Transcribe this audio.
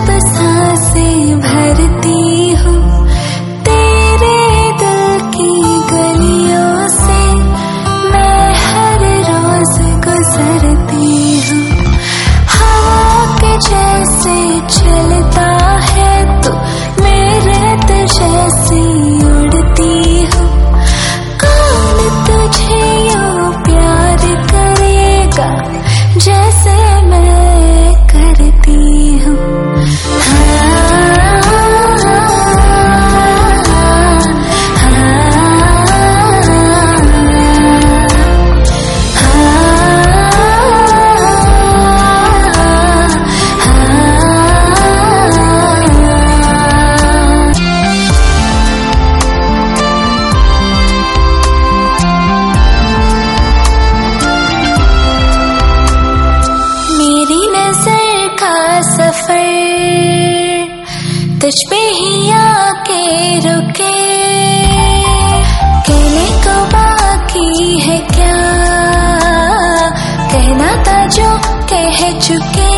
जब सांसें भरती हूँ तेरे दिल की गलियों से, मैं हर रोज गुजरती हूँ। हवा के जैसे चलता है तू, मेरे तो जैसे उड़ती हूँ। कौन तुझे यूं प्यार करेगा जैसे मैं करती हूँ। मेरी नजर का सफर तुझ पे ही आके रुके, कहने को बाकी है क्या, कहना था जो कह चुके।